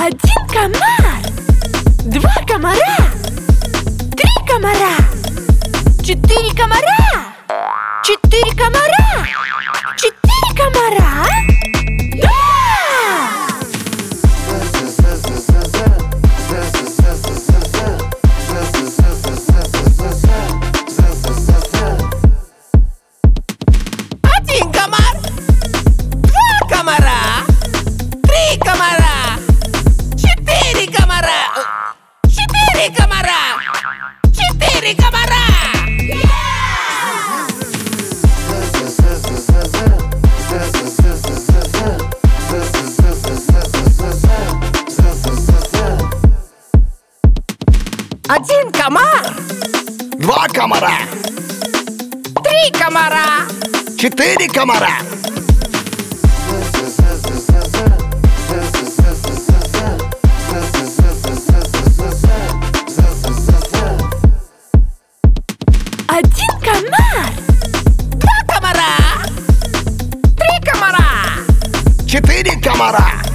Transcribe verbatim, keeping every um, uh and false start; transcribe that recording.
Один комар, два комара, три комара, четыре комара, четыре комара, четыре комара. Да! Один комар, два комара, три комара, четыре комара, четыре комара, четыре комара. Один комар, Два комара, три комара, четыре комара. Один комар, два комара, три комара, Четыре комара.